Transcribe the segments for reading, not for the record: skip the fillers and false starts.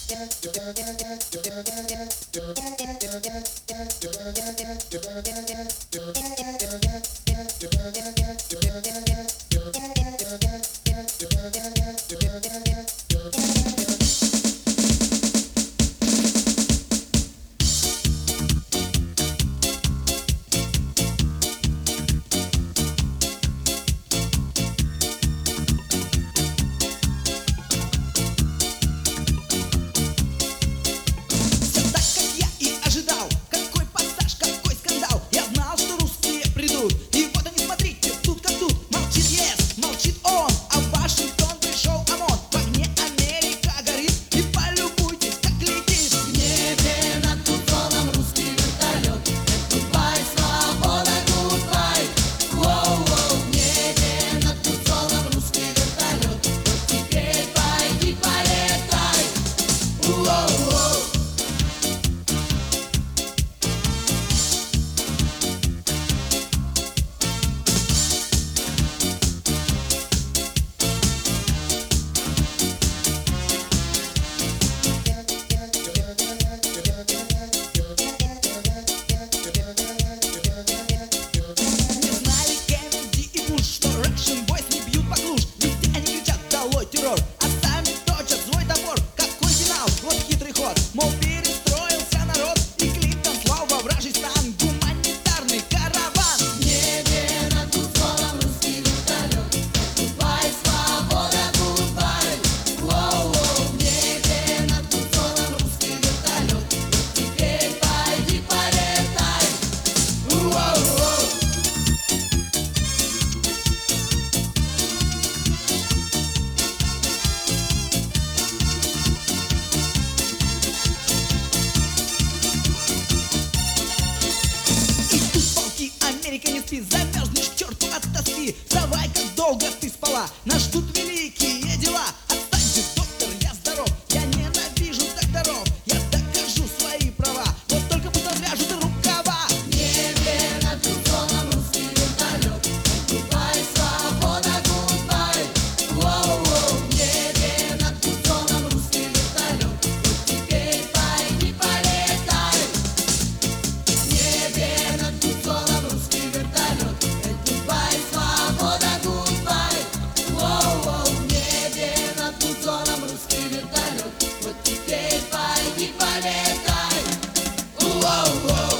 Америка, не спи, замерзнешь к черту от тоски. Вставай, как долго ты спала, нас ждут великие дела. Отстаньте, доктор, я здоров, я ненавижу докторов. Я докажу свои права, вот только пусть развяжут рукава. В небе над Тузоном русский вертолет. Гудбай, свобода, гудбай. Воу-воу. В небе над Тузоном русский вертолет. Вот теперь пойди полетай. В небе над Тузоном русский вертолет. Гудбай, свобода, гудбай. Воу-воу. В небе над Тузоном русский вертолет. Вот теперь пойди полетай. Воу-воу.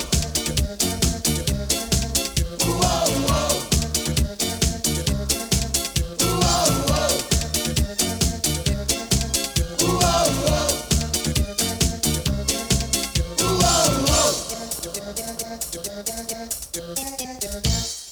Wow.